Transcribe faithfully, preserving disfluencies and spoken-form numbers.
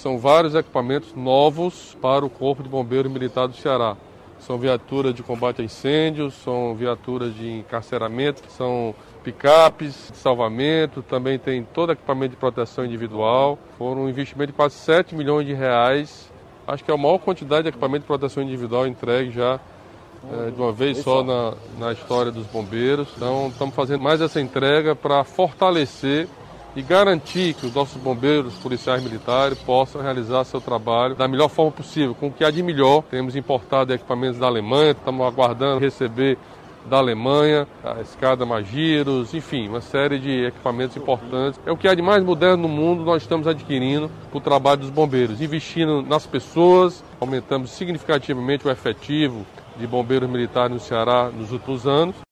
são vários equipamentos novos para o Corpo de Bombeiros Militar do Ceará. São viaturas de combate a incêndios, são viaturas de encarceramento, são picapes de salvamento, também tem todo equipamento de proteção individual. Foram um investimento de quase sete milhões de reais. Acho que é a maior quantidade de equipamento de proteção individual entregue já é, de uma vez só na, na história dos bombeiros. Então estamos fazendo mais essa entrega para fortalecer e garantir que os nossos bombeiros, policiais militares possam realizar seu trabalho da melhor forma possível, com o que há de melhor. Temos importado equipamentos da Alemanha, estamos aguardando receber da Alemanha, a escada Magiros, enfim, uma série de equipamentos importantes. É o que há de mais moderno no mundo, nós estamos adquirindo para o trabalho dos bombeiros, investindo nas pessoas, aumentamos significativamente o efetivo de bombeiros militares no Ceará nos últimos anos.